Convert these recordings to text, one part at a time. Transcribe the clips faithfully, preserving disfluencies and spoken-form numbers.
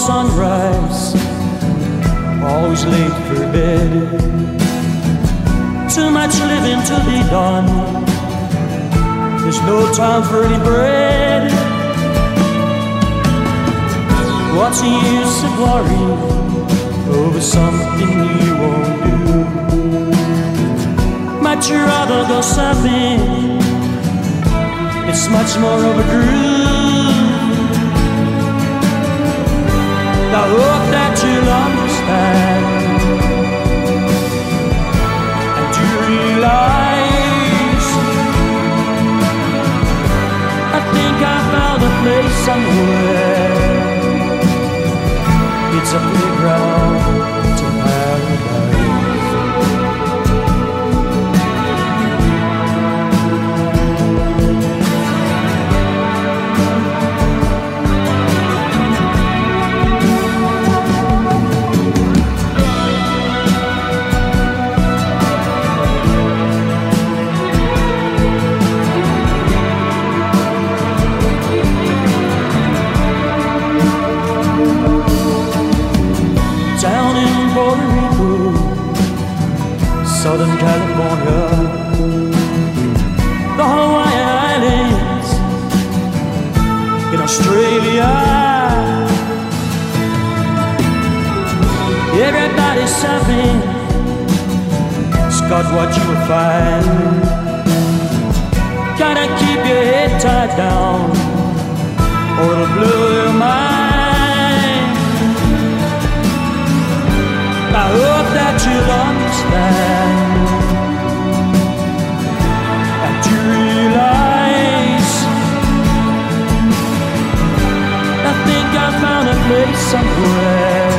sunrise, always late for bed. Too much living to be done, there's no time for any bread. What's the use of worrying over something you won't do? Might you rather go surfing? It's much more of a groove. I hope that you'll understand and you realize I think I found a place somewhere. It's a playground to paradise. Southern California, the Hawaiian Islands, in Australia. Everybody's surfing, Scott, what you will find. Gotta keep your head tied down, or it'll blow your mind. I hope that you'll understand and you realize I think I found a place somewhere.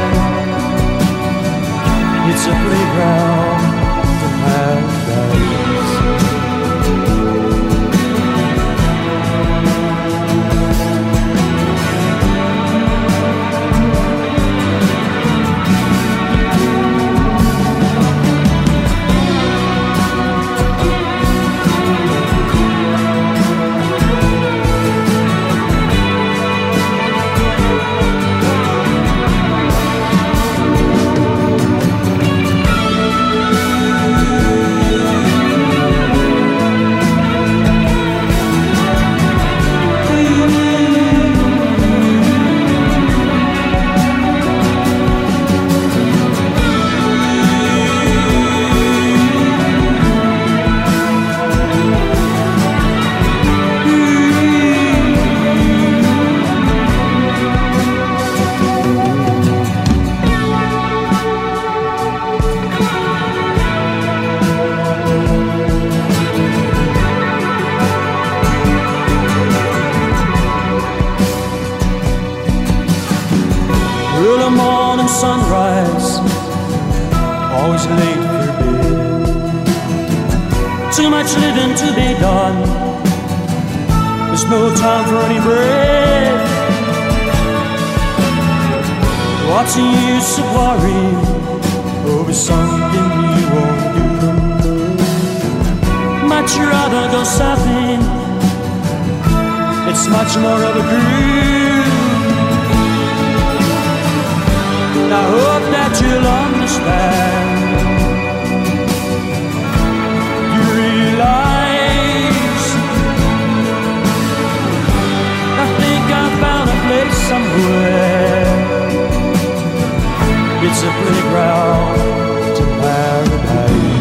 It's a playground to paradise. Early morning sunrise, always late for bed. Too much living to be done, there's no time for any bread. What's the use of worrying over something you won't do? Much rather go surfing, it's much more of a groove. I hope that you'll understand. You realize I think I found a place somewhere. It's a playground to paradise.